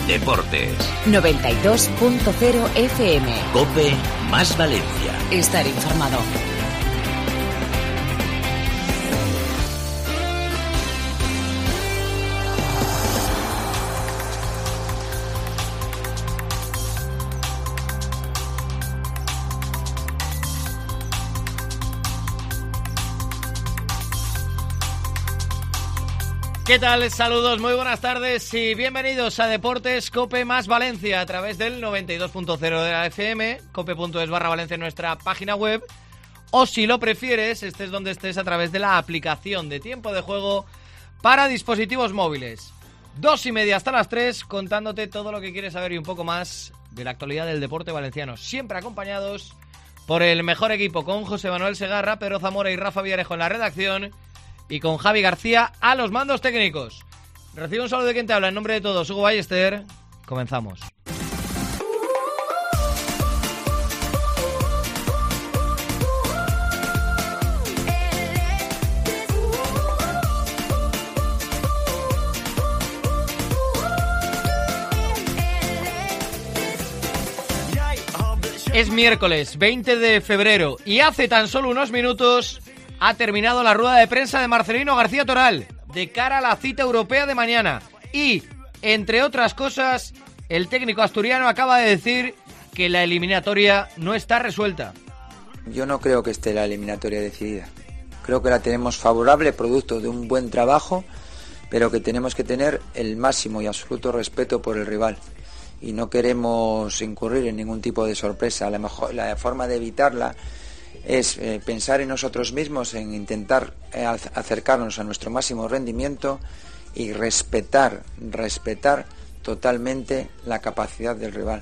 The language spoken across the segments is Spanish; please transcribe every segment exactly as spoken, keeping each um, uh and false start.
Deportes. noventa y dos punto cero F M. COPE más Valencia. Estar informado. ¿Qué tal? Saludos, muy buenas tardes y bienvenidos a Deportes COPE más Valencia a través del noventa y dos punto cero de la F M, cope punto es barra Valencia en nuestra página web, o si lo prefieres, estés donde estés, a través de la aplicación de tiempo de juego para dispositivos móviles. Dos y media hasta las tres, contándote todo lo que quieres saber y un poco más de la actualidad del deporte valenciano, siempre acompañados por el mejor equipo, con José Manuel Segarra, Pedro Zamora y Rafa Villarejo en la redacción, y con Javi García a los mandos técnicos. Recibo un saludo de quien te habla en nombre de todos, Hugo Ballester. Comenzamos. Es miércoles veinte de febrero y hace tan solo unos minutos ha terminado la rueda de prensa de Marcelino García Toral de cara a la cita europea de mañana. Y, entre otras cosas, el técnico asturiano acaba de decir que la eliminatoria no está resuelta. Yo no creo que esté la eliminatoria decidida. Creo que la tenemos favorable, producto de un buen trabajo, pero que tenemos que tener el máximo y absoluto respeto por el rival. Y no queremos incurrir en ningún tipo de sorpresa. La mejor, la forma de evitarla es eh, pensar en nosotros mismos, en intentar eh, acercarnos a nuestro máximo rendimiento y respetar, respetar totalmente la capacidad del rival.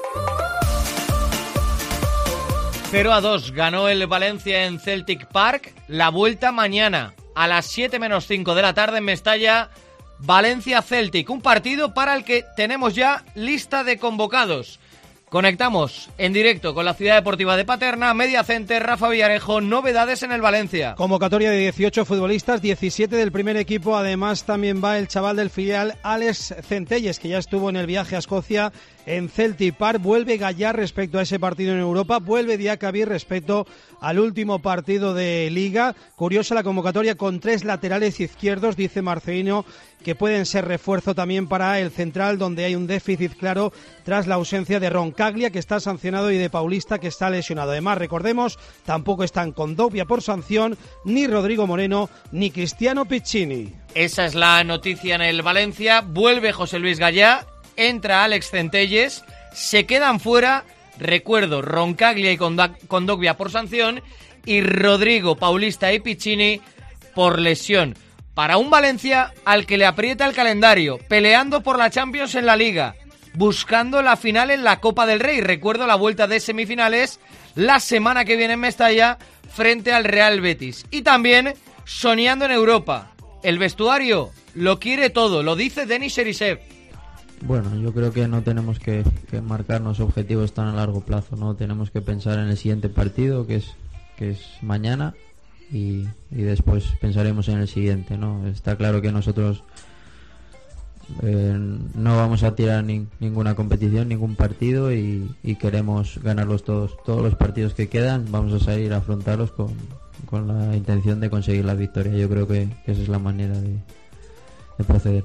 cero a dos ganó el Valencia en Celtic Park. La vuelta mañana a las siete menos cinco de la tarde en Mestalla, Valencia-Celtic. Un partido para el que tenemos ya lista de convocados. Conectamos en directo con la Ciudad Deportiva de Paterna, Media Center, Rafa Villarejo, novedades en el Valencia. Convocatoria de dieciocho futbolistas, diecisiete del primer equipo, además también va el chaval del filial Alex Centelles, que ya estuvo en el viaje a Escocia en Celtic Park. Vuelve Gallar respecto a ese partido en Europa, vuelve Diacabí respecto al último partido de Liga. Curiosa la convocatoria con tres laterales izquierdos, dice Marcelino, que pueden ser refuerzo también para el central, donde hay un déficit claro tras la ausencia de Roncaglia, que está sancionado, y de Paulista, que está lesionado. Además, recordemos, tampoco están Condovia por sanción, ni Rodrigo Moreno, ni Cristiano Piccini. Esa es la noticia en el Valencia. Vuelve José Luis Gallá, entra Alex Centelles, se quedan fuera, recuerdo, Roncaglia y Condovia por sanción, y Rodrigo, Paulista y Piccini por lesión. Para un Valencia al que le aprieta el calendario, peleando por la Champions en la Liga, buscando la final en la Copa del Rey. Recuerdo la vuelta de semifinales la semana que viene en Mestalla frente al Real Betis. Y también soñando en Europa. El vestuario lo quiere todo, lo dice Denis Cherisev. Bueno, yo creo que no tenemos que, que marcarnos objetivos tan a largo plazo, ¿no? Tenemos que pensar en el siguiente partido, que es, que es mañana. Y, y después pensaremos en el siguiente, ¿no? Está claro que nosotros eh, no vamos a tirar ni, ninguna competición, ningún partido, y, y queremos ganarlos todos, todos los partidos que quedan. Vamos a salir a afrontarlos con, con la intención de conseguir la victoria. Yo creo que, que esa es la manera de, de proceder.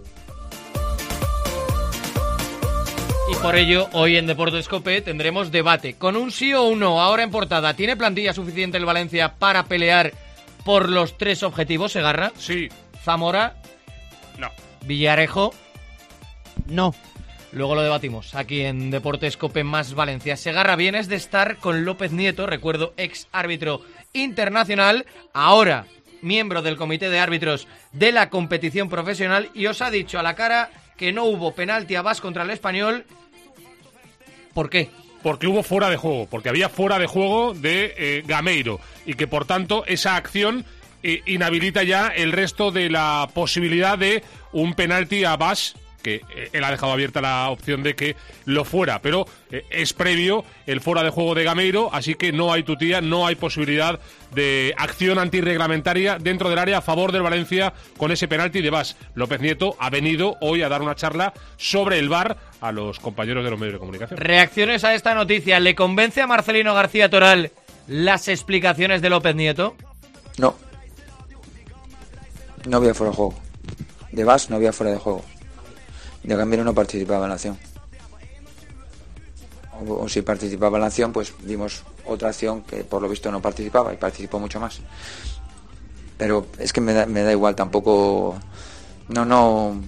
Y por ello, hoy en Deportes COPE tendremos debate con un sí o un no. Ahora en portada, ¿tiene plantilla suficiente el Valencia para pelear por los tres objetivos, Segarra? Sí. Zamora. No. Villarejo. No. Luego lo debatimos aquí en Deportes COPE más Valencia. Segarra, vienes de estar con López Nieto, recuerdo, ex árbitro internacional, ahora miembro del comité de árbitros de la competición profesional, y os ha dicho a la cara que no hubo penalti a Bas contra el Español. ¿Por qué? Porque hubo fuera de juego, porque había fuera de juego de eh, Gameiro, y que por tanto esa acción eh, inhabilita ya el resto de la posibilidad de un penalti a Bas que eh, él ha dejado abierta la opción de que lo fuera, pero eh, es previo el fuera de juego de Gameiro, así que no hay tutía, no hay posibilidad de acción antirreglamentaria dentro del área a favor del Valencia con ese penalti de Bas. López Nieto ha venido hoy a dar una charla sobre el V A R a los compañeros de los medios de comunicación. Reacciones a esta noticia. ¿Le convence a Marcelino García Toral las explicaciones de López Nieto? No. No había fuera de juego. De Bas no había fuera de juego. De Gameiro no participaba en la acción. O, o si participaba en la acción, pues dimos otra acción que por lo visto no participaba y participó mucho más. Pero es que me da, me da igual, tampoco... No, no...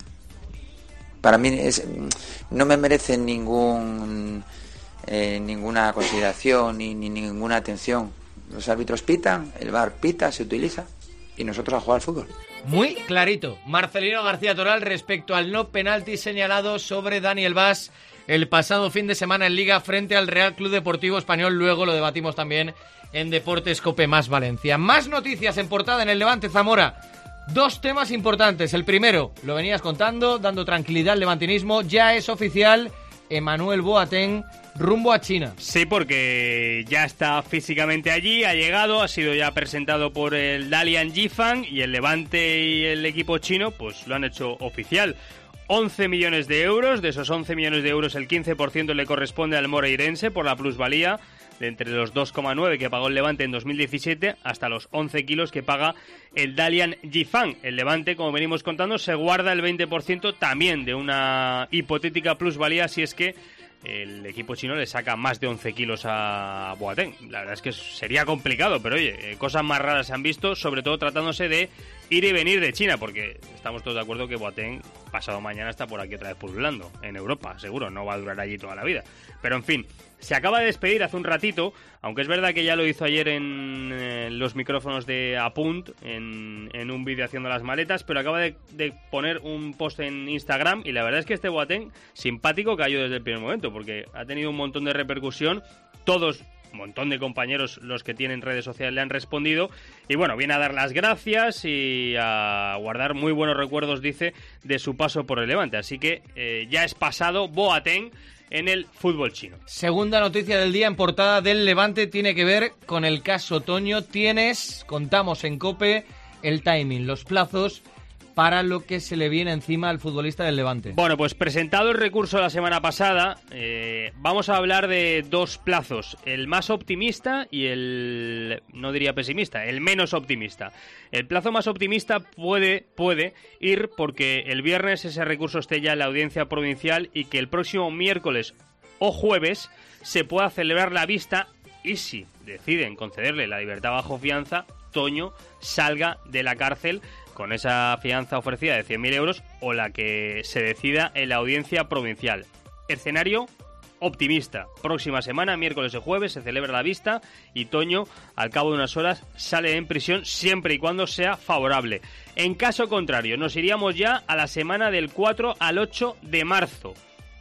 Para mí es, no me merece ningún eh, ninguna consideración ni, ni ninguna atención. Los árbitros pitan, el V A R pita, se utiliza y nosotros a jugar al fútbol. Muy clarito. Marcelino García Toral respecto al no penalti señalado sobre Daniel Bas el pasado fin de semana en Liga frente al Real Club Deportivo Español. Luego lo debatimos también en Deportes Cope Más Valencia. Más noticias en portada en el Levante Zamora. Dos temas importantes. El primero, lo venías contando, dando tranquilidad al levantinismo. Ya es oficial, Emmanuel Boateng rumbo a China. Sí, porque ya está físicamente allí, ha llegado, ha sido ya presentado por el Dalian Yifan y el Levante y el equipo chino pues lo han hecho oficial. once millones de euros, de esos once millones de euros el quince por ciento le corresponde al moreirense por la plusvalía de entre los dos coma nueve que pagó el Levante en dos mil diecisiete hasta los once kilos que paga el Dalian Yifan. El Levante, como venimos contando, se guarda el veinte por ciento también de una hipotética plusvalía si es que el equipo chino le saca más de once kilos a Boateng. La verdad es que sería complicado, pero oye, cosas más raras se han visto, sobre todo tratándose de ir y venir de China, porque estamos todos de acuerdo que Boateng pasado mañana está por aquí otra vez pululando, en Europa, seguro, no va a durar allí toda la vida. Pero en fin, se acaba de despedir hace un ratito, aunque es verdad que ya lo hizo ayer en eh, los micrófonos de Apunt, en, en un vídeo haciendo las maletas, pero acaba de, de poner un post en Instagram y la verdad es que este Boateng, simpático, cayó desde el primer momento, porque ha tenido un montón de repercusión, todos... un montón de compañeros los que tienen redes sociales le han respondido y bueno, viene a dar las gracias y a guardar muy buenos recuerdos, dice, de su paso por el Levante, así que eh, ya es pasado Boateng en el fútbol chino. Segunda noticia del día en portada del Levante tiene que ver con el caso Toño. Tienes, contamos en COPE, el timing, los plazos para lo que se le viene encima al futbolista del Levante. Bueno, pues presentado el recurso la semana pasada, eh, vamos a hablar de dos plazos, el más optimista y el, no diría pesimista, el menos optimista. El plazo más optimista puede, puede ir porque el viernes ese recurso esté ya en la audiencia provincial y que el próximo miércoles o jueves se pueda celebrar la vista y si deciden concederle la libertad bajo fianza, Toño salga de la cárcel con esa fianza ofrecida de cien mil euros o la que se decida en la audiencia provincial. Escenario optimista. Próxima semana, miércoles y jueves, se celebra la vista y Toño, al cabo de unas horas, sale en prisión siempre y cuando sea favorable. En caso contrario, nos iríamos ya a la semana del cuatro al ocho de marzo.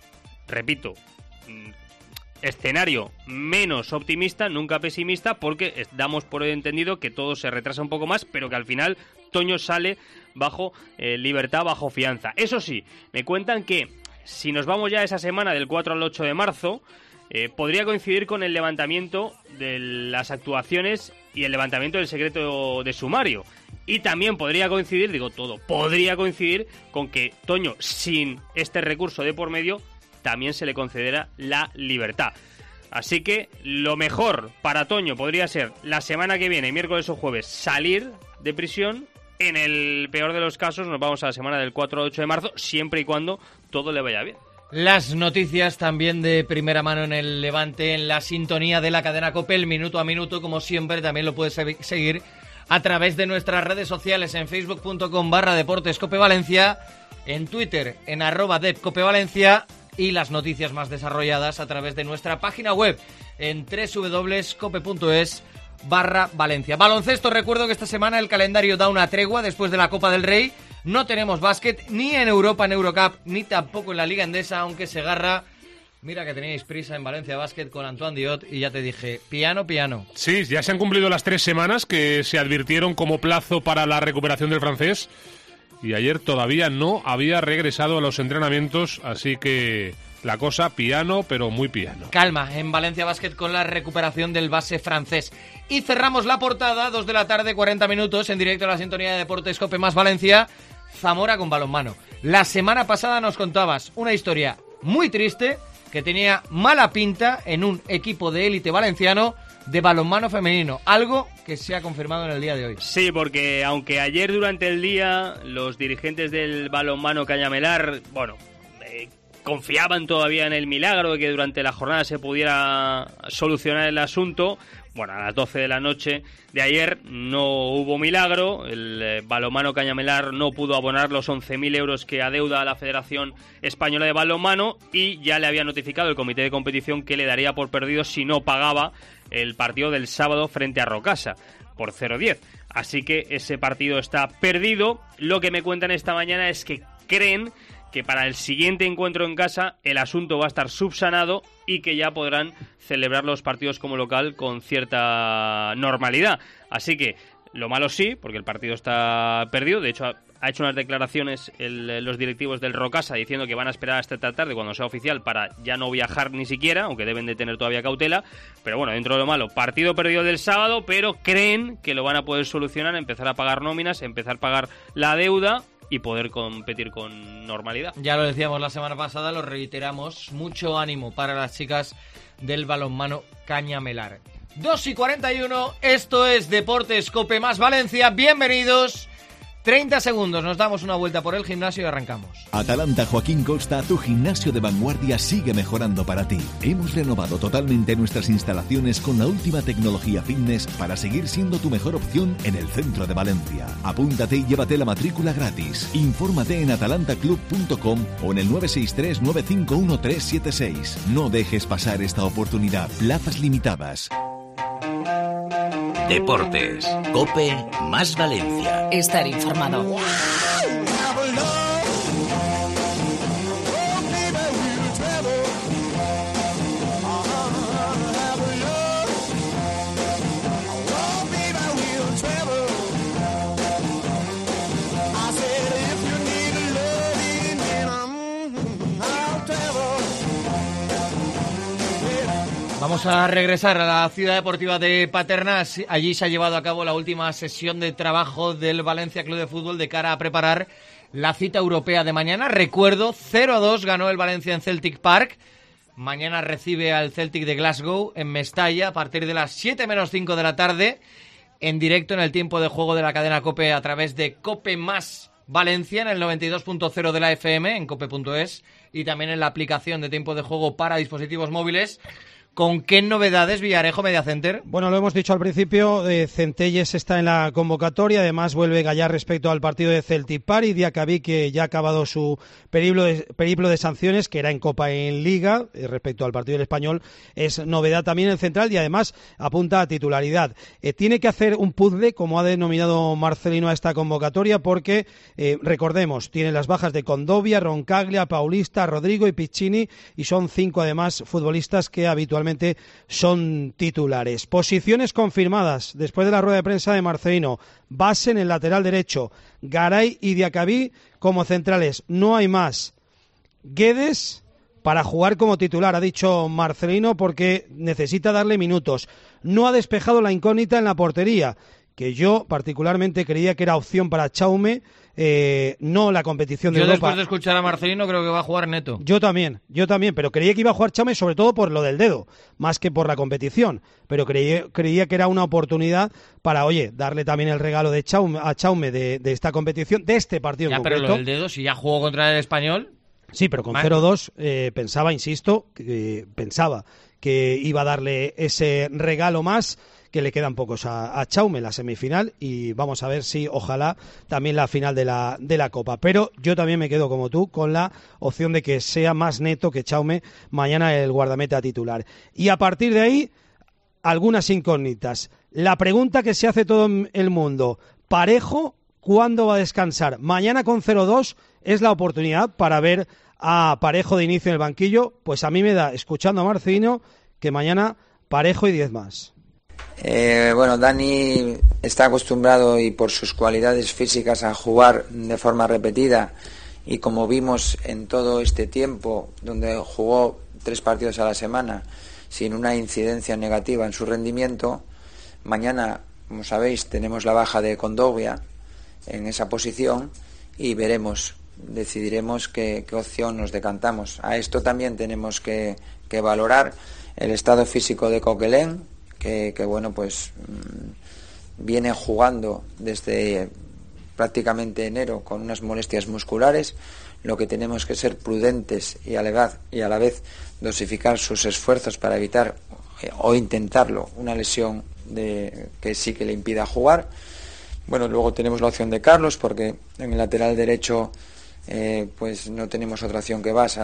Repito, escenario menos optimista, nunca pesimista, porque damos por entendido que todo se retrasa un poco más, pero que al final Toño sale bajo eh, libertad, bajo fianza. Eso sí, me cuentan que si nos vamos ya a esa semana del cuatro al ocho de marzo, eh, podría coincidir con el levantamiento de las actuaciones y el levantamiento del secreto de sumario. Y también podría coincidir, digo todo, podría coincidir con que Toño, sin este recurso de por medio, también se le concederá la libertad. Así que lo mejor para Toño podría ser la semana que viene, miércoles o jueves, salir de prisión. En el peor de los casos nos vamos a la semana del cuatro al ocho de marzo, siempre y cuando todo le vaya bien. Las noticias también de primera mano en el Levante, en la sintonía de la cadena COPE, el minuto a minuto, como siempre, también lo puedes seguir a través de nuestras redes sociales en facebook.com barra Deportes Cope Valencia, en Twitter en arroba Depcope Valencia y las noticias más desarrolladas a través de nuestra página web en www.cope.es barra Valencia. Baloncesto, recuerdo que esta semana el calendario da una tregua después de la Copa del Rey. No tenemos básquet ni en Europa, en Eurocup, ni tampoco en la Liga Endesa, aunque Segarra, mira que teníais prisa en Valencia Básquet con Antoine Diot y ya te dije, piano, piano. Sí, ya se han cumplido las tres semanas que se advirtieron como plazo para la recuperación del francés y ayer todavía no había regresado a los entrenamientos, así que la cosa piano, pero muy piano. Calma en Valencia Basket con la recuperación del base francés. Y cerramos la portada, dos de la tarde, cuarenta minutos, en directo a la sintonía de Deportes COPE más Valencia, Zamora con balonmano. La semana pasada nos contabas una historia muy triste que tenía mala pinta en un equipo de élite valenciano de balonmano femenino, algo que se ha confirmado en el día de hoy. Sí, porque aunque ayer durante el día los dirigentes del balonmano Cañamelar, bueno, eh, confiaban todavía en el milagro de que durante la jornada se pudiera solucionar el asunto, bueno, a las doce de la noche de ayer no hubo milagro, el eh, balonmano Cañamelar no pudo abonar los once mil euros que adeuda a la Federación Española de Balonmano y ya le había notificado el comité de competición que le daría por perdido si no pagaba el partido del sábado frente a Rocasa por cero diez. Así que ese partido está perdido. Lo que me cuentan esta mañana es que creen que para el siguiente encuentro en casa el asunto va a estar subsanado y que ya podrán celebrar los partidos como local con cierta normalidad. Así que lo malo sí, porque el partido está perdido. De hecho, ha, ha hecho unas declaraciones el, los directivos del Rocasa diciendo que van a esperar hasta esta tarde cuando sea oficial para ya no viajar ni siquiera, aunque deben de tener todavía cautela. Pero bueno, dentro de lo malo, partido perdido del sábado, pero creen que lo van a poder solucionar, empezar a pagar nóminas, empezar a pagar la deuda y poder competir con normalidad. Ya lo decíamos la semana pasada, lo reiteramos, mucho ánimo para las chicas del balonmano Cañamelar. dos y cuarenta y uno, esto es Deportes COPE más Valencia, bienvenidos. treinta segundos, nos damos una vuelta por el gimnasio y arrancamos. Atalanta Joaquín Costa, tu gimnasio de vanguardia sigue mejorando para ti. Hemos renovado totalmente nuestras instalaciones con la última tecnología fitness para seguir siendo tu mejor opción en el centro de Valencia. Apúntate y llévate la matrícula gratis. Infórmate en atalanta club punto com o en el nueve seis tres nueve cinco uno tres siete seis. No dejes pasar esta oportunidad. Plazas limitadas. Deportes, COPE más Valencia. Estar informado. Vamos a regresar a la ciudad deportiva de Paternás. Allí se ha llevado a cabo la última sesión de trabajo del Valencia Club de Fútbol de cara a preparar la cita europea de mañana. Recuerdo, cero a dos ganó el Valencia en Celtic Park. Mañana recibe al Celtic de Glasgow en Mestalla a partir de las siete menos cinco de la tarde, en directo en el tiempo de juego de la cadena COPE a través de COPE más Valencia en el noventa y dos punto cero de la F M, en cope punto es, y también en la aplicación de tiempo de juego para dispositivos móviles. ¿Con qué novedades, Villarejo, Media Center? Bueno, lo hemos dicho al principio, eh, Centelles está en la convocatoria, además vuelve Gallar respecto al partido de Celtic Park y Diacabí, que ya ha acabado su periplo de, periplo de sanciones, que era en Copa y en Liga, eh, respecto al partido del Español, es novedad también el central y además apunta a titularidad. Eh, tiene que hacer un puzzle, como ha denominado Marcelino a esta convocatoria, porque, eh, recordemos, tiene las bajas de Condovia, Roncaglia, Paulista, Rodrigo y Piccini, y son cinco además futbolistas que habitualmente son titulares. Posiciones confirmadas después de la rueda de prensa de Marcelino: base en el lateral derecho, Garay y Diacabí como centrales, no hay más. Guedes para jugar como titular, ha dicho Marcelino, porque necesita darle minutos. No ha despejado la incógnita en la portería, que yo particularmente creía que era opción para Chaume, eh, no la competición de yo Europa. Yo después de escuchar a Marcelino creo que va a jugar Neto. Yo también, yo también, pero creía que iba a jugar Chaume sobre todo por lo del dedo, más que por la competición, pero creía, creía que era una oportunidad para, oye, darle también el regalo de Chaume, a Chaume de, de esta competición, de este partido ya, en pero concreto. Lo del dedo, si ya jugó contra el Español... Sí, pero con cero dos eh, pensaba, insisto, que, pensaba que iba a darle ese regalo más, que le quedan pocos a, a Chaume en la semifinal, y vamos a ver si ojalá también la final de la, de la Copa. Pero yo también me quedo como tú con la opción de que sea más Neto que Chaume mañana el guardameta titular. Y a partir de ahí, algunas incógnitas. La pregunta que se hace todo el mundo: Parejo, ¿cuándo va a descansar? Mañana con cero dos es la oportunidad para ver a Parejo de inicio en el banquillo. Pues a mí me da, escuchando a Marcelino, que mañana Parejo y diez más. Eh, bueno, Dani está acostumbrado y por sus cualidades físicas a jugar de forma repetida, y como vimos en todo este tiempo donde jugó tres partidos a la semana sin una incidencia negativa en su rendimiento, mañana, como sabéis, tenemos la baja de Kondogbia en esa posición y veremos, decidiremos qué, qué opción nos decantamos. A esto también tenemos que, que valorar el estado físico de Coquelin, que, que bueno, pues mmm, viene jugando desde prácticamente enero con unas molestias musculares. Lo que tenemos que ser prudentes y a la vez, y a la vez dosificar sus esfuerzos para evitar eh, o intentarlo una lesión de, que sí que le impida jugar. Bueno, luego tenemos la opción de Carlos, porque en el lateral derecho eh, pues no tenemos otra opción que Bas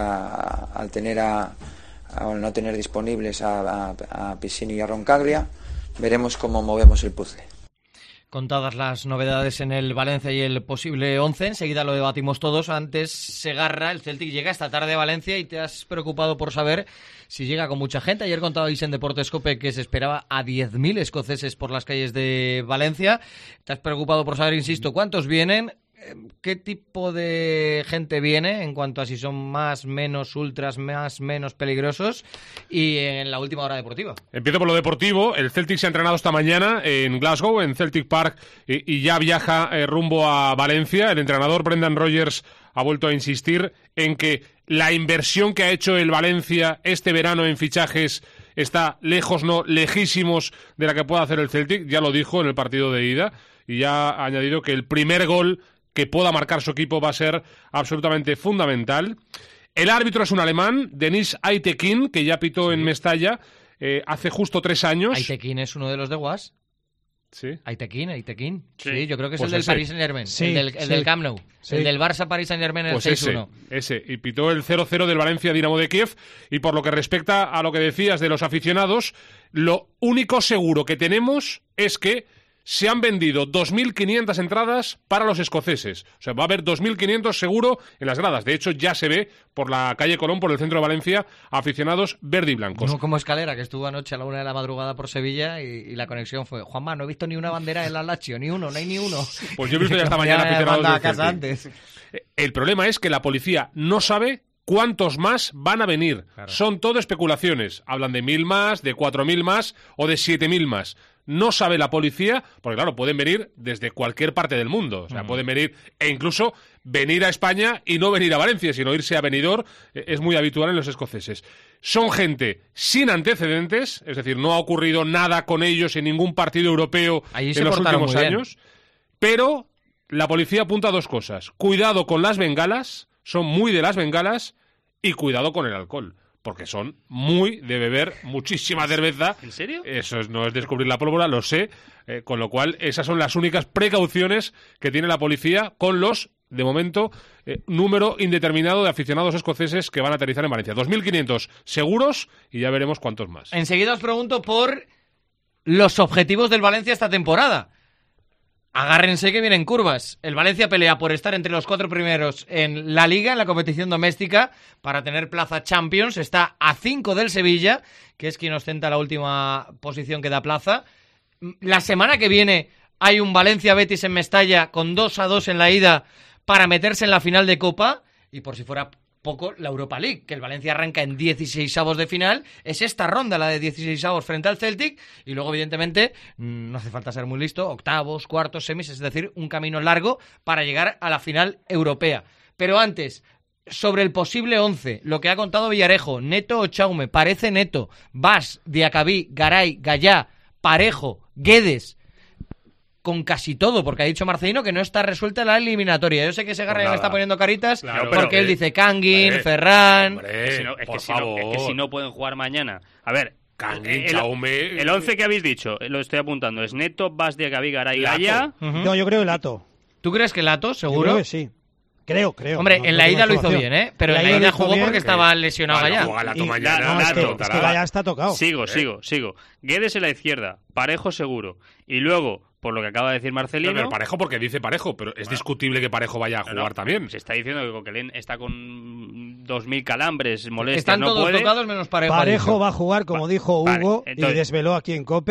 al tener a al no tener disponibles a, a, a Piscini y a Roncaglia. Veremos cómo movemos el puzzle. Contadas las novedades en el Valencia y el posible once, enseguida lo debatimos todos. Antes, Segarra, el Celtic llega esta tarde a Valencia y te has preocupado por saber si llega con mucha gente. Ayer contabais en Deportes Cope que se esperaba a diez mil escoceses por las calles de Valencia. Te has preocupado por saber, insisto, cuántos vienen, qué tipo de gente viene en cuanto a si son más, menos ultras, más, menos peligrosos, y en la última hora deportiva. Empiezo por lo deportivo. El Celtic se ha entrenado esta mañana en Glasgow, en Celtic Park, y, y ya viaja eh, rumbo a Valencia. El entrenador Brendan Rodgers ha vuelto a insistir en que la inversión que ha hecho el Valencia este verano en fichajes está lejos, no, lejísimos de la que pueda hacer el Celtic. Ya lo dijo en el partido de ida, y ya ha añadido que el primer gol que pueda marcar su equipo va a ser absolutamente fundamental. El árbitro es un alemán, Denis Aitekin, que ya pitó sí. en Mestalla eh, hace justo tres años. Aitekin es uno de los de Was. Sí. Aitekin, Aitekin. Sí. sí, yo creo que es pues el del ese. Paris Saint-Germain, Sí, el, del, el sí. del Camp Nou, sí. el del Barça Paris Saint-Germain en pues el seis uno. Ese, ese, y pitó el cero cero del Valencia Dinamo de Kiev. Y por lo que respecta a lo que decías de los aficionados, lo único seguro que tenemos es que se han vendido dos mil quinientas entradas para los escoceses. O sea, va a haber dos mil quinientos seguro en las gradas. De hecho, ya se ve por la calle Colón, por el centro de Valencia, aficionados verde y blancos. No como Escalera, que estuvo anoche a la una de la madrugada por Sevilla y, y la conexión fue: Juanma, no he visto ni una bandera en la Lazio, ni uno, no hay ni uno. Pues yo he visto ya esta mañana aficionados a del casa Celtic. antes. El problema es que la policía no sabe cuántos más van a venir. Claro. Son todo especulaciones. Hablan de mil más, de cuatro mil más o de siete mil más. No sabe la policía, porque claro, pueden venir desde cualquier parte del mundo. O sea, mm. pueden venir, e incluso venir a España y no venir a Valencia, sino irse a Benidorm. Es muy habitual en los escoceses. Son gente sin antecedentes, es decir, no ha ocurrido nada con ellos en ningún partido europeo Allí en los últimos años. Pero la policía apunta a dos cosas. Cuidado con las bengalas, son muy de las bengalas, y cuidado con el alcohol. Porque son muy de beber muchísima cerveza. ¿En serio? Eso es, no es descubrir la pólvora, lo sé. Eh, con lo cual, esas son las únicas precauciones que tiene la policía con los, de momento, eh, número indeterminado de aficionados escoceses que van a aterrizar en Valencia. dos mil quinientos seguros y ya veremos cuántos más. Enseguida os pregunto por los objetivos del Valencia esta temporada. Agárrense que vienen curvas. El Valencia pelea por estar entre los cuatro primeros en la Liga, en la competición doméstica, para tener plaza Champions. Está a cinco del Sevilla, que es quien ostenta la última posición que da plaza. La semana que viene hay un Valencia-Betis en Mestalla con dos a dos en la ida para meterse en la final de Copa. Y por si fuera poco, la Europa League, que el Valencia arranca en dieciseisavos de final. Es esta ronda la de dieciseisavos frente al Celtic, y luego evidentemente no hace falta ser muy listo, octavos, cuartos, semis, es decir, un camino largo para llegar a la final europea. Pero antes, sobre el posible once, lo que ha contado Villarejo: Neto o Chaume, parece Neto, Bas, Diacabí, Garay, Gallá, Parejo, Guedes, con casi todo, porque ha dicho Marcelino que no está resuelta la eliminatoria. Yo sé que Segarra ya me está poniendo caritas, claro, porque pero, él dice Canguin, hombre, Ferran... Hombre, es, que si no, es, que si no, es que si no pueden jugar mañana. A ver, Canguin, el, Chaume... el once que habéis dicho, lo estoy apuntando, es Neto, Bas, Diacabí, Garay, Gallá... Uh-huh. No, yo creo el Lato. ¿Tú crees que el Lato, seguro? Yo creo que sí. Creo, creo. Hombre, no, en no la ida lo hizo bien, ¿eh? Pero la en la ida jugó bien, porque estaba lesionado Gallá. Gallá. No, mañana, no, es que, es que Gallá está tocado. Sigo, ¿Eh? sigo, sigo. Guedes en la izquierda, Parejo seguro. Y luego, por lo que acaba de decir Marcelino... No, pero Parejo porque dice Parejo, pero es bueno, discutible que Parejo vaya a jugar no, no, también. Se está diciendo que Coquelin está con dos mil calambres, molestias, Están no todos puede. tocados menos Parejo. Parejo va a jugar, como dijo Hugo, vale, entonces... y desveló aquí en COPE,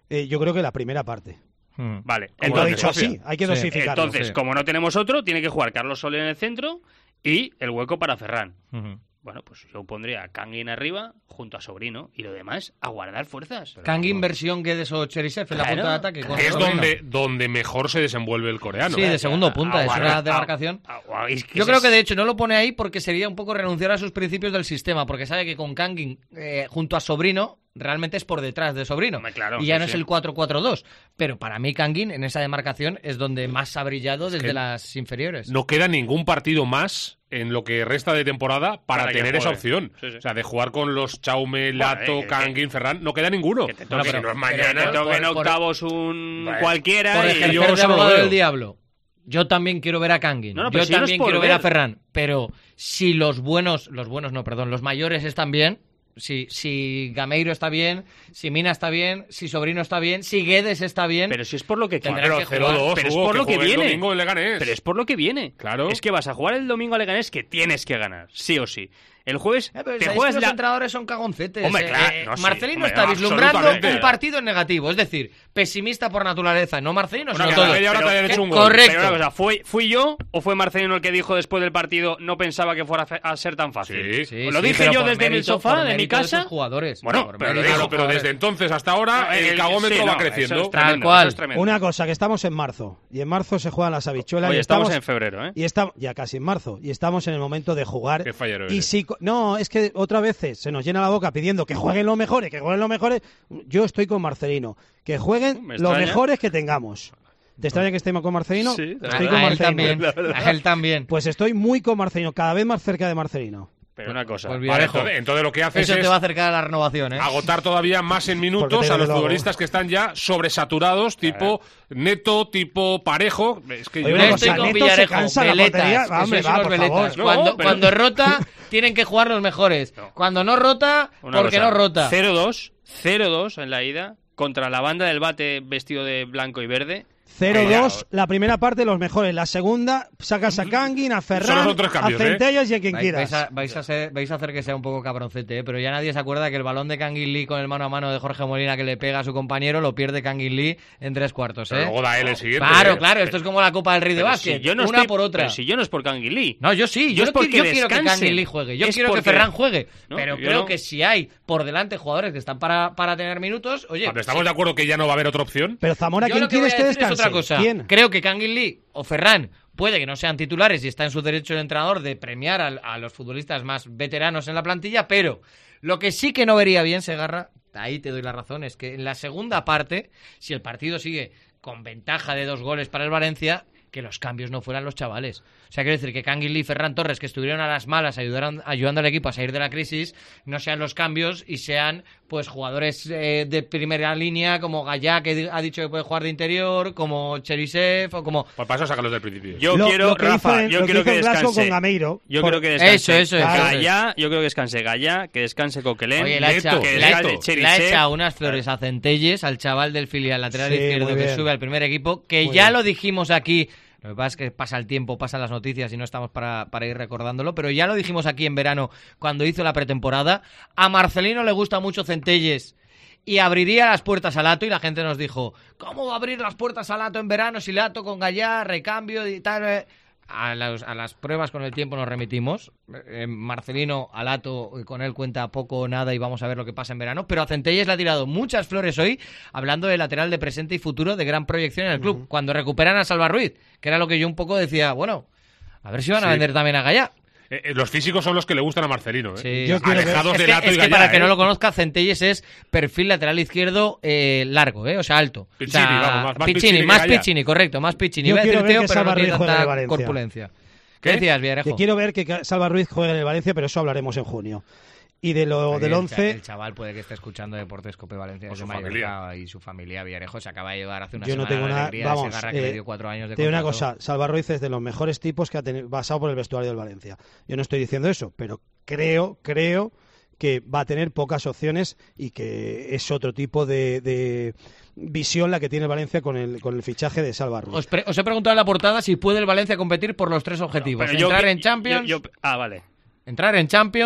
eh, yo creo que la primera parte. Hmm. Vale, Como lo he dicho así, hay que dosificarlo. Entonces, sí. como no tenemos otro, tiene que jugar Carlos Soler en el centro y el hueco para Ferran. Uh-huh. Bueno, pues yo pondría a Kangin arriba junto a Sobrino y lo demás a guardar fuerzas. Kangin versión Guedes o Cherisev en la Claro. punta de ataque. con Es Sobrino. donde, donde mejor se desenvuelve el coreano. Sí, de segundo punta, es Aguardar- una demarcación. ah, ah, es que Yo ese creo es- que de hecho no lo pone ahí porque sería un poco renunciar a sus principios del sistema, porque sabe que con Kangin eh, junto a Sobrino realmente es por detrás de Sobrino. Hombre, claro, y ya sí, no es sí. el cuatro cuatro dos. Pero para mí Kangin en esa demarcación es donde más ha brillado desde que las inferiores. No queda ningún partido más en lo que resta de temporada para, Para que tener esa juegue. opción. Sí, sí. O sea, de jugar con los Chaume, Lato, eh, que- Kangin, Ferran, no queda ninguno. Que te Bueno, toque, pero- si no es pero mañana, por- te toque en por- por- octavos un Bueno, cualquiera Por y ejercer yo de eso lo abogado veo. del diablo. Yo también quiero ver a Kangin. No, no, pero Yo si no es también por quiero ver a ver. Ferran. Pero si los buenos, los buenos no, perdón, los mayores están bien, si, si Gameiro está bien, si Mina está bien, si Sobrino está bien, si Guedes está bien. Pero si es por lo que Tendrán quiere. que Pero jugar. cero dos, Pero es Hugo, por lo que juegue el viene. domingo en Leganés. Pero es por lo que viene. Claro. Es que vas a jugar el domingo a Leganés que tienes que ganar, sí o sí. El jueves Eh, pero te sabéis juegas que los la... entrenadores son cagoncetes. Hombre, eh, claro, eh, no, sí, Marcelino hombre, está no, vislumbrando absolutamente. un partido en negativo, es decir, pesimista por naturaleza, no Marcelino, Una sino cada todo. media hora Pero- te hayan hecho que- un gol. correcto. Pero una cosa, ¿fui, ¿fui yo o fue Marcelino el que dijo después del partido no pensaba que fuera a fe- a ser tan fácil? Sí. Sí, Pues lo sí, dije pero yo por desde mi mérito- sofá, por de mi mérito de casa. esos jugadores. Bueno, Por Pero, mérito de digo, esos pero jugadores. desde entonces hasta ahora No, el el- cagómetro sí, va no, creciendo. eso es tremendo, Tal cual. eso es tremendo. Una cosa, que estamos en marzo, y en marzo se juegan las habichuelas. Oye, y estamos estamos en febrero, ¿eh? Y estamos ya casi en marzo, y estamos en el momento de jugar. Qué fallero y eres. si co- no, es que otra vez se nos llena la boca pidiendo que jueguen los mejores, que jueguen los mejores. Yo estoy con Marcelino, que jueguen Me los extraña. mejores que tengamos. ¿Te extraña que estemos con Marcelino? Sí, la estoy verdad. con A él Marcelino. también, la verdad. a él también. Pues estoy muy con Marcelino, cada vez más cerca de Marcelino. Pero una cosa. Pues Vale, Villarejo, entonces, entonces lo que haces eso es te va a acercar a la renovación, ¿eh? agotar todavía más en Porque minutos te a los lo hago. futbolistas que están ya sobresaturados, tipo Neto, tipo Parejo. Es que Oye, yo una Yo no estoy cosa, con Neto se Villarejo, cansa la veletas, portería. que Va, hombre, sois va, unos por veletas. favor. No, Cuando, pero- cuando rota, tienen que jugar los mejores. Cuando no rota, Una porque cosa, no rota. cero dos, cero dos en la ida contra la banda del bate vestido de blanco y verde. cero dos, Callao. la primera parte los mejores. La segunda, sacas a Kangin, a Ferran, Solo son tres cambios, a ¿eh? Centellas y a quien Vais, quieras. vais a, vais, a ser- vais a hacer que sea un poco cabroncete, ¿eh? Pero ya nadie se acuerda que el balón de Kangin Lee con el mano a mano de Jorge Molina que le pega a su compañero lo pierde Kangin Lee en tres cuartos, Pero ¿eh? luego da él el siguiente. Claro, ¿eh? claro, esto es como la Copa del Rey de Pero básquet, si yo no una estoy- por otra. Pero si yo no es por Kangin Lee. No, yo sí, Yo yo, es no qui- porque yo quiero que descanse. Kangin Lee juegue, yo Es quiero que porque- Ferran juegue, No, pero yo creo no. que si hay por delante jugadores que están para, para tener minutos, oye, Cuando estamos sí. de acuerdo que ya no va a haber otra opción. Pero Zamora, Yo ¿quién lo que voy quieres a que decir es descanse? otra cosa. ¿Quién? Creo que Kangin Lee o Ferran puede que no sean titulares y está en su derecho el entrenador de premiar a, a los futbolistas más veteranos en la plantilla, pero lo que sí que no vería bien, Segarra, ahí te doy la razón, es que en la segunda parte, si el partido sigue con ventaja de dos goles para el Valencia, que los cambios no fueran los chavales. O sea, quiero decir que Kangin Lee y Ferran Torres, que estuvieron a las malas ayudaron, ayudando al equipo a salir de la crisis, no sean los cambios y sean pues jugadores eh, de primera línea como Gallá, que di- ha dicho que puede jugar de interior, como Cherisev o como... Pues paso a sacarlos del principio. Yo Lo- quiero, lo que Rafa, hizo en- yo lo que quiero hizo que en Glasgow descanse. con Gameiro. Yo Por- creo que descanse. Eso, eso, eso, Gallá, yo creo que descanse Gallá, que descanse Coquelin. Oye, le ha Neto, hecho- que le ha- descanse le ha Cherisev. echado unas flores a Centelles, al chaval del filial lateral Sí, izquierdo muy que bien. sube al primer equipo, que Muy ya bien. lo dijimos aquí. Lo que pasa es que pasa el tiempo, pasan las noticias y no estamos para, para ir recordándolo, pero ya lo dijimos aquí en verano cuando hizo la pretemporada. A Marcelino le gusta mucho Centelles y abriría las puertas a Lato y la gente nos dijo, ¿cómo va a abrir las puertas a Lato en verano si Lato con Gallá, recambio y tal? eh?". A, las- a las pruebas con el tiempo nos remitimos. Eh, Marcelino, a Lato, con él cuenta poco o nada y vamos a ver lo que pasa en verano. Pero a Centelles le ha tirado muchas flores hoy, hablando de lateral de presente y futuro de gran proyección en el club. Cuando recuperan a Salva Ruiz, que era lo que yo un poco decía, bueno, a ver si van a Sí. vender también a Gallá. Eh, eh, los físicos son los que le gustan a Marcelino. ¿eh? Sí. Yo quiero Alejados Es de que, Lato es y que Gallá, para que no ¿eh? lo conozca, Centelles es perfil lateral izquierdo eh, largo, ¿eh? O sea, alto. Piccini, o sea, vamos, más- más Piccini, Piccini que más Gallá. Piccini, correcto, más Piccini. Yo Iba a quiero decir ver Teo, que pero no Salva tiene Ruiz juegue en el tanta Valencia. corpulencia. ¿Qué? ¿Qué decías, Villarejo? Que quiero ver que Salva Ruiz juegue en el Valencia, pero eso hablaremos en junio. Y de lo Oye, del el once, cha- El chaval puede que esté escuchando Deportes Cope Valencia O desde su Mallorca familia. y su familia Villarejo se acaba de llevar hace una yo no semana tengo la nada. alegría de Vamos, Segarra que le eh, dio cuatro años de te digo una contrato. cosa: Salva Ruiz es de los mejores tipos que ha tenido, pasado por el vestuario del Valencia. Yo no estoy diciendo eso, pero creo, creo que va a tener pocas opciones y que es otro tipo de, de visión la que tiene el Valencia con el, con el fichaje de Salva Ruiz. Os, pre- os he preguntado en la portada si puede el Valencia competir por los tres objetivos. Pero yo entrar que- en Champions, yo- yo- ah, vale. entrar en Champions,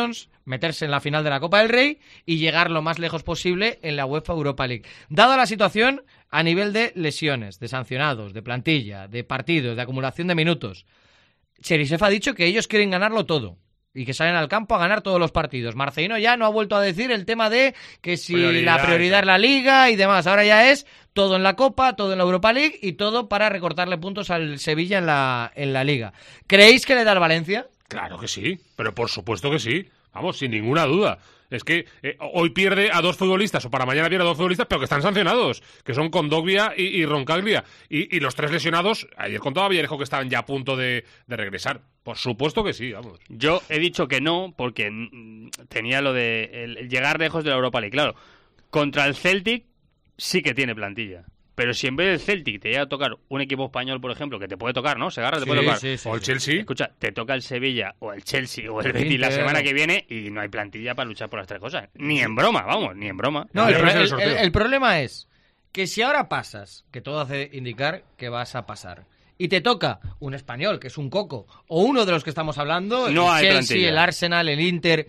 meterse en la final de la Copa del Rey y llegar lo más lejos posible en la UEFA Europa League. Dada la situación a nivel de lesiones, de sancionados, de plantilla, de partidos, de acumulación de minutos, Cherisev ha dicho que ellos quieren ganarlo todo y que salen al campo a ganar todos los partidos. Marcelino ya no ha vuelto a decir el tema de que si prioridad, la prioridad es la Liga y demás. Ahora ya es todo en la Copa, todo en la Europa League y todo para recortarle puntos al Sevilla en la, en la Liga. ¿Creéis que le da al Valencia? Claro que sí, pero por supuesto que sí. Vamos, sin ninguna duda. Es que eh, hoy pierde a dos futbolistas, o para mañana pierde a dos futbolistas, pero que están sancionados, que son Kondogbia y, y Roncaglia. Y, y los tres lesionados, ayer contaba Villarejo que estaban ya a punto de, de regresar. Por supuesto que sí, vamos. Yo he dicho que no, porque tenía lo de el, el llegar lejos de la Europa League. Claro, contra el Celtic sí que tiene plantilla. Pero si en vez del Celtic te llega a tocar un equipo español, por ejemplo, que te puede tocar, ¿no? Segarra te sí, puede tocar. Sí, sí, o el Chelsea. Escucha, te toca el Sevilla o el Chelsea o el Betis la semana que viene y no hay plantilla para luchar por las tres cosas. Ni en broma, vamos, ni en broma. No, el, el, el, el problema es que si ahora pasas, que todo hace indicar que vas a pasar, y te toca un español, que es un coco, o uno de los que estamos hablando, no el hay Chelsea, plantilla. El Arsenal, el Inter...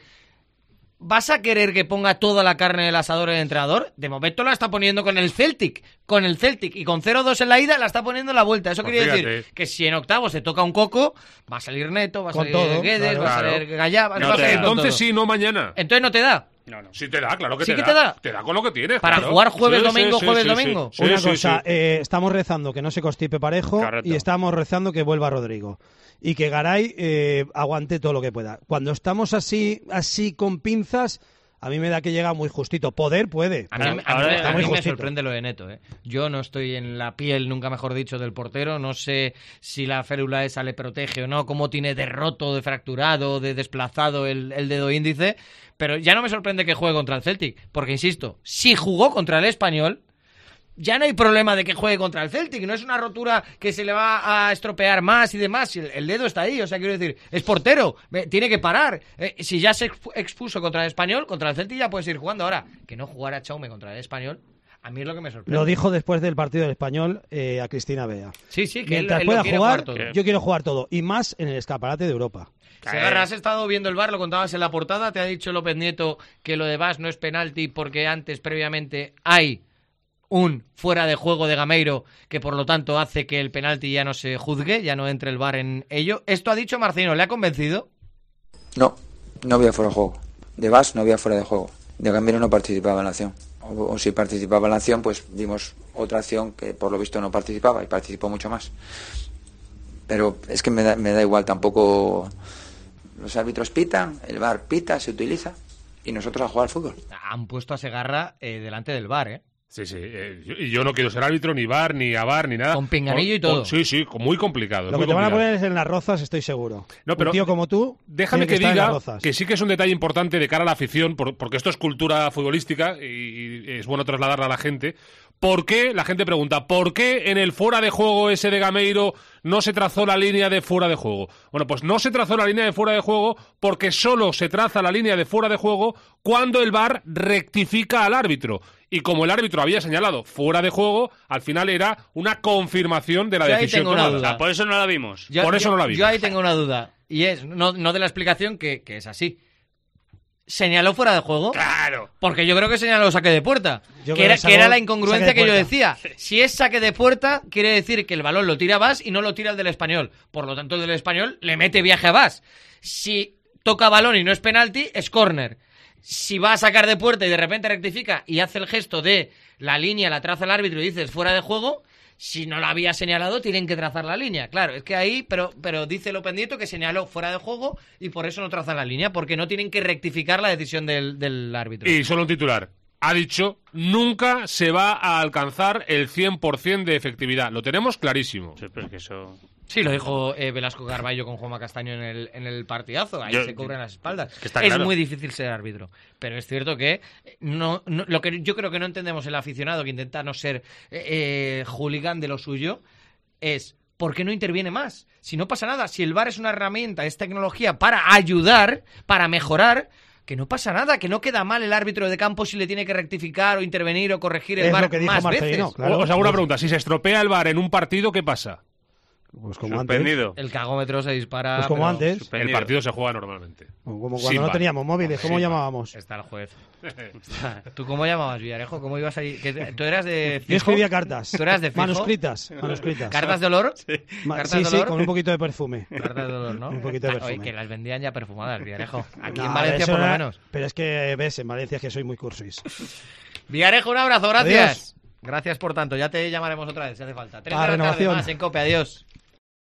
¿Vas a querer que ponga toda la carne del asador el entrenador? De momento la está poniendo con el Celtic, con el Celtic, y con cero dos en la ida la está poniendo en la vuelta. Eso Pues quiere fíjate. decir que si en octavos se toca un coco, va a salir Neto, va a Con salir todo, Guedes, claro. va a salir Gallá, va, No va a te salir da. con Entonces todo. sí, no mañana. Entonces no te da. No, no. Sí te da, claro que ¿Sí te que da. te da? Te da con lo que tienes. Para claro. jugar jueves, Sí, domingo, sí, jueves, sí, domingo. sí, Una sí, cosa, sí. eh, estamos rezando que no se constipe Parejo Correcto. y estamos rezando que vuelva Rodrigo. Y que Garay eh, aguante todo lo que pueda. Cuando estamos así, así con pinzas, a mí me da que llega muy justito. Poder puede. A mí, a mí- Ahora a está mí muy me justito. sorprende lo de Neto. ¿eh? Yo no estoy en la piel, nunca mejor dicho, del portero. No sé si la férula esa le protege o no, cómo tiene de roto, de fracturado, de desplazado el, el dedo índice. Pero ya no me sorprende que juegue contra el Celtic. Porque, insisto, si jugó contra el Español, ya no hay problema de que juegue contra el Celtic. No es una rotura que se le va a estropear más y demás. El, el dedo está ahí, o sea, quiero decir, es portero, eh, tiene que parar. Eh, si ya se expu- expuso contra el Español, contra el Celtic ya puede seguir jugando. Ahora, que no jugara Chaume contra el Español, a mí es lo que me sorprende. Lo dijo después del partido del Español eh, a Cristina Bea. Sí, sí, que él, Mientras él lo pueda quiere jugar, jugar todo. yo quiero jugar todo. Y más en el escaparate de Europa. Segarra, has estado viendo el V A R, lo contabas en la portada, te ha dicho López Nieto que lo de Bas no es penalti porque antes, previamente, hay un fuera de juego de Gameiro que por lo tanto hace que el penalti ya no se juzgue, ya no entre el V A R en ello. ¿Esto ha dicho Marcelino? ¿Le ha convencido? No, no había fuera de juego. De Bas no había fuera de juego. De Gambino no participaba en la acción. O, o si participaba en la acción, pues vimos otra acción que por lo visto no participaba y participó mucho más. Pero es que me da, me da igual, tampoco los árbitros pitan, el V A R pita, se utiliza y nosotros a jugar al fútbol. Han puesto a Segarra eh, delante del V A R, ¿eh? Sí, sí. Eh, yo- y yo no quiero ser árbitro, ni V A R, ni A V A R, ni nada. Con pinganillo y Con- todo. con- sí, sí, con- muy complicado. Lo muy que te van a complicado. poner es en las rozas, estoy seguro. No, pero Un tío como tú, Déjame tiene que, estar en las diga rozas. que sí que es un detalle importante de cara a la afición, por- porque esto es cultura futbolística y, y es bueno trasladarla a la gente. ¿Por qué? La gente pregunta, ¿por qué en el fuera de juego ese de Gameiro no se trazó la línea de fuera de juego? Bueno, pues no se trazó la línea de fuera de juego porque solo se traza la línea de fuera de juego cuando el V A R rectifica al árbitro. Y como el árbitro había señalado fuera de juego, al final era una confirmación de la Yo ahí decisión tengo una tomada. duda. Ah, por eso no la vimos. Yo- Por eso yo- no la vimos. Yo ahí tengo una duda. Y es, no, no de la explicación, que, que es así. ¿Señaló fuera de juego? Claro. Porque yo creo que señaló saque de puerta. Yo Que creo era, que que era sacó la incongruencia saque de que yo puerta. decía. Si es saque de puerta, quiere decir que el balón lo tira Bas y no lo tira el del Español. Por lo tanto, el del Español le mete viaje a Bas. Si toca balón y no es penalti, es córner. Si va a sacar de puerta y de repente rectifica y hace el gesto de la línea, la traza el árbitro y dices fuera de juego, si no la había señalado, tienen que trazar la línea. Claro, es que ahí, pero, pero dice López Nieto que señaló fuera de juego y por eso no trazan la línea, porque no tienen que rectificar la decisión del, del árbitro. Y solo un titular. Ha dicho, nunca se va a alcanzar el cien por ciento de efectividad. Lo tenemos clarísimo. Sí, pero es que eso... Sí, lo dijo eh, Velasco Carballo con Juanma Castaño en el, en el partidazo. Ahí Yo- se cubren las espaldas. que está es claro. muy difícil ser árbitro. Pero es cierto que no, no- lo que yo creo que no entendemos el aficionado que intenta no ser eh, eh, hooligan de lo suyo es ¿por qué no interviene más? Si no pasa nada, si el V A R es una herramienta, es tecnología para ayudar, para mejorar, que no pasa nada, que no queda mal el árbitro de campo si le tiene que rectificar o intervenir o corregir el Es V A R lo que dijo más Marcelino, veces. claro. Os hago una pregunta. Si se estropea el V A R en un partido, ¿qué pasa? Pues como Suspendido. antes. El cagómetro se dispara. Pues como pero antes. suspendido. El partido se juega normalmente. Como cuando Sin no bar. teníamos móviles, ¿cómo Sin llamábamos? Está el juez. ¿Tú cómo llamabas, Villarejo? ¿Cómo ibas ahí? ¿Que ¿Tú eras de fijo? Yo escribía cartas. ¿Tú eras de fijo? Manuscritas. manuscritas. ¿Cartas de olor? Sí, ¿Cartas sí, de sí, olor? con un poquito de perfume. Cartas de olor, ¿no? Un poquito de Ah, perfume. oye, que las vendían ya perfumadas, Villarejo. Aquí No, en Valencia eso por lo era- menos. Pero es que ves, en Valencia es que soy muy cursis. Villarejo, un abrazo, gracias. Adiós. Gracias por tanto, ya te llamaremos otra vez si hace falta. Tres Ah, de la tarde renovación. más en COPE, adiós.